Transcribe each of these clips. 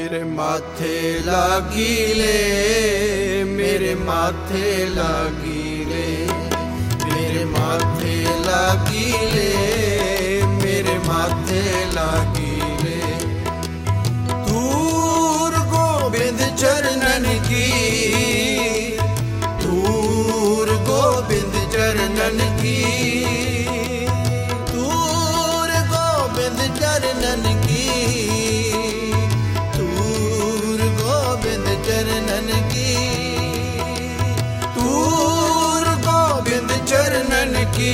मेरे माथे लागी ले, मेरे माथे लागी ले, मेरे माथे लागी ले, मेरे माथे लागी ले। दूर गोविंद चरणन की, दूर गोविंद चरणन की, दूर गोविंद चरणन की, दूर गोविंद चरणन की, दूर गोविंद चरणन की,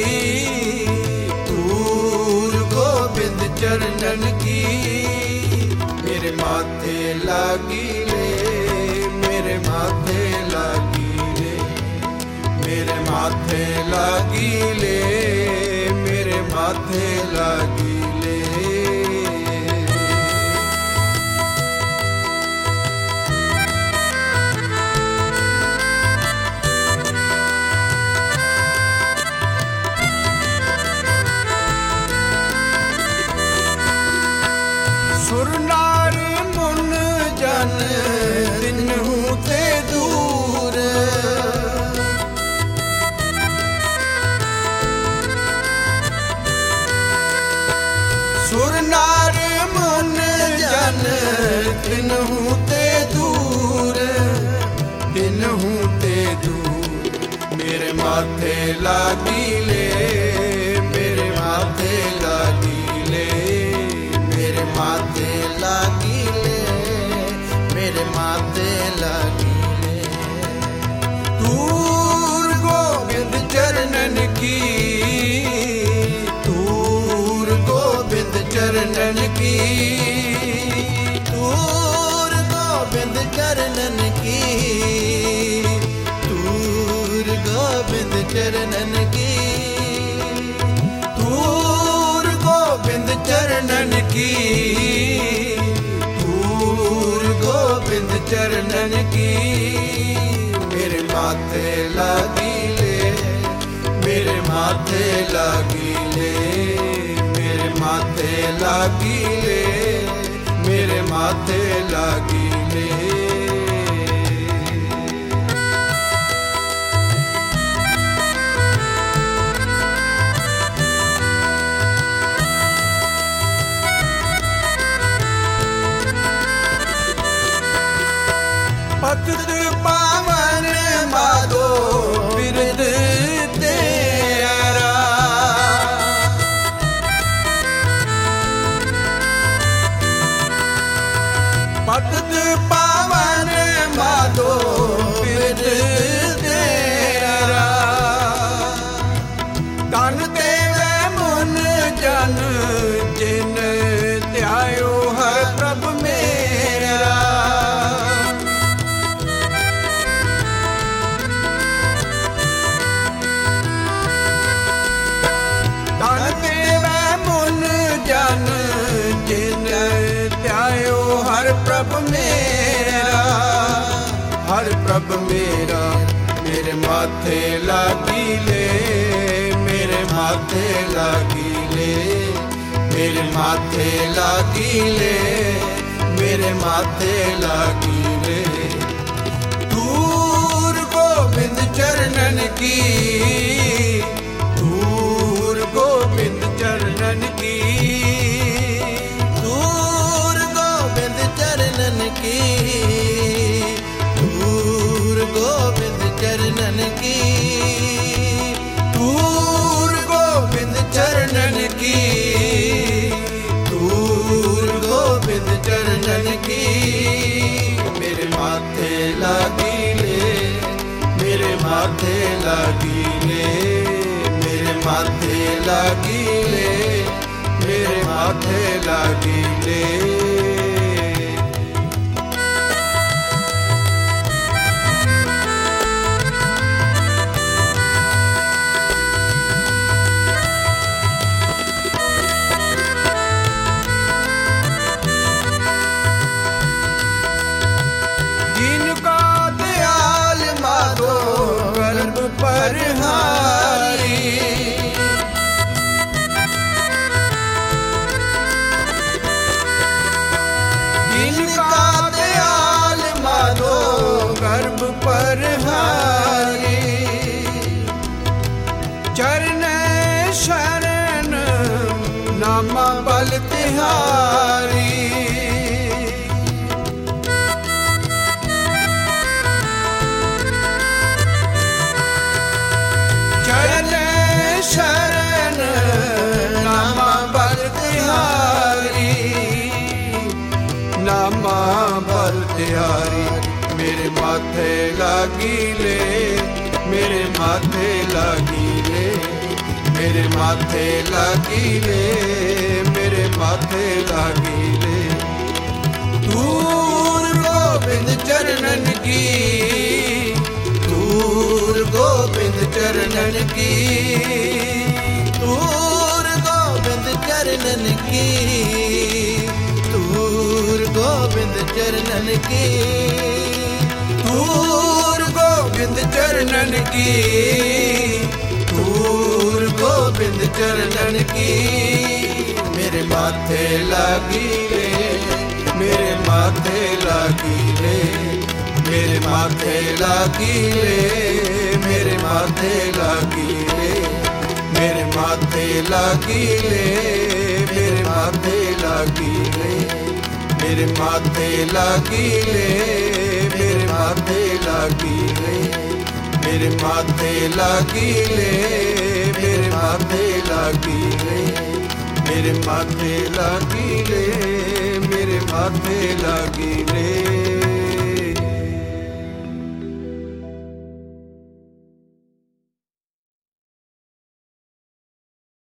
दूर गोविंद चरणन की। मेरे माथे लागी ले, मेरे माथे लागी ले, मेरे माथे लागी ले, मेरे माथे लागी ले। सुर नार मुन जन तिन्हु ते दूर, सुर नार मुन जन तिन्हु ते दूर, तिन्हु ते दूर। मेरे माथे लागी ले, मेरे माथे लागी ले, मेरे माथे लागी ले, मेरे माथे लागी ले। दूर गोविंद चरणन की, दूर गोविंद चरणन की, दूर गोविंद चरणन की, दूर गोविंद चरणन की, दूर गोविंद चरणन की, दूर गोविंद चरणन की। मेरे माथे लागी ले, मेरे माथे लागी ले, मेरे माथे लागी ले, मेरे माथे लागी ले। पतित पावन माधो बिरद तेरा, पतित पावन माधो बिरद तेरा। तन देवे मुन जन जिन त्यायो है प्रभु मेरा, जन जिन त्यायो हर प्रभु मेरा, हर प्रभु मेरा। मेरे माथे लागी ले, मेरे माथे लागी ले, मेरे माथे लागी ले, मेरे माथे लागी ले। दूर गोविंद चरणन की, दूर गोविंद चरणन की, दूर गोविंद चरणन की, दूर गोविंद चरणन की, दूर गोविंद चरणन की, दूर गोविंद चरणन की। मेरे माथे लागी ले, मेरे माथे लागी ले, मेरे माथे लागी ले, मेरे माथे लागी ले। जिनका दयाल माधो गर्भ पर हारी, नामा बल तिहारी। चरण शरण नामा बल तिहारी, नामा बल तिहारी। मेरे माथे लागी ले, मेरे माथे लागी ले, मेरे माथे लागी ले, मेरे माथे लागी ले। दूर गोविंद चरणन की, दूर गोविंद चरणन की, दूर गोविंद चरणन की, दूर गोविंद चरणन की, दूर गोविंद चरणन की, दूर गोविंद चरणन की। मेरे माथे लागी ले, मेरे माथे लागी ले, मेरे माथे लागी ले, मेरे माथे लागी ले, मेरे माथे लागी ले, मेरे माथे लागी ले, मेरे माथे लागी ले, मेरे माथे लागी ले, मेरे माथे लागी ले, मेरे माथे लागी ले, मेरे माथे लागी ले, मेरे माथे लागी ले।